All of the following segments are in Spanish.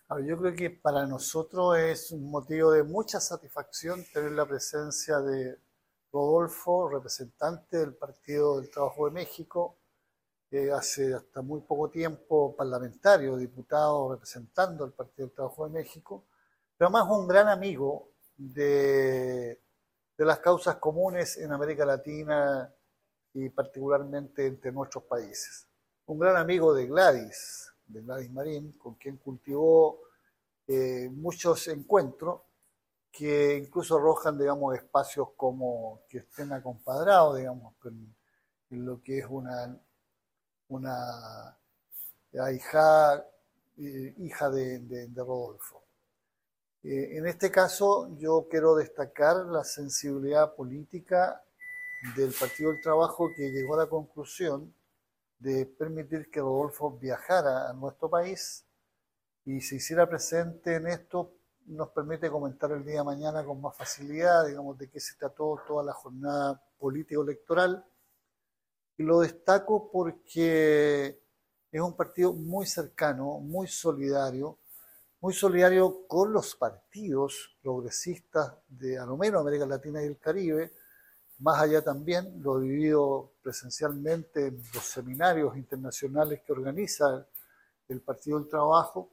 A ver, yo creo que para nosotros es un motivo de mucha satisfacción tener la presencia de Rodolfo, representante del Partido del Trabajo de México, hace hasta muy poco tiempo parlamentario, diputado representando al Partido del Trabajo de México, pero además un gran amigo de las causas comunes en América Latina y particularmente entre nuestros países. Un gran amigo de Gladys Marín, con quien cultivó muchos encuentros que incluso arrojan, digamos, espacios como que estén acompadrados, digamos, en lo que es una hija, hija de Rodolfo. En este caso, yo quiero destacar la sensibilidad política del Partido del Trabajo que llegó a la conclusión de permitir que Rodolfo viajara a nuestro país y se hiciera presente en esto, nos permite comentar el día de mañana con más facilidad, digamos, de qué se trató toda la jornada político-electoral. Y lo destaco porque es un partido muy cercano, muy solidario con los partidos progresistas de a lo menos América Latina y el Caribe, más allá también, lo he vivido presencialmente en los seminarios internacionales que organiza el Partido del Trabajo,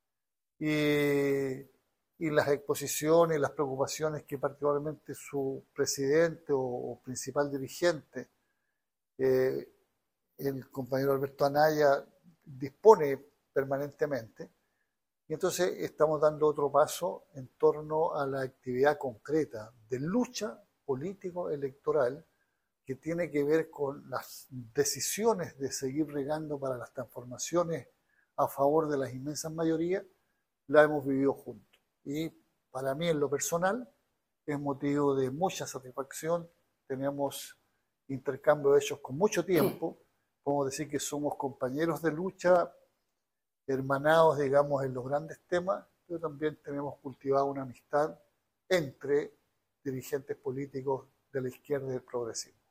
y, y las exposiciones, las preocupaciones que particularmente su presidente o principal dirigente, eh, el compañero Alberto Anaya, dispone permanentemente. Y entonces estamos dando otro paso en torno a la actividad concreta de lucha político-electoral que tiene que ver con las decisiones de seguir regando para las transformaciones a favor de las inmensas mayorías, la hemos vivido juntos. Y para mí, en lo personal, es motivo de mucha satisfacción. Tenemos intercambio de hechos con mucho tiempo. Podemos decir que somos compañeros de lucha, hermanados, digamos, en los grandes temas, pero también tenemos cultivado una amistad entre dirigentes políticos de la izquierda y del progresismo.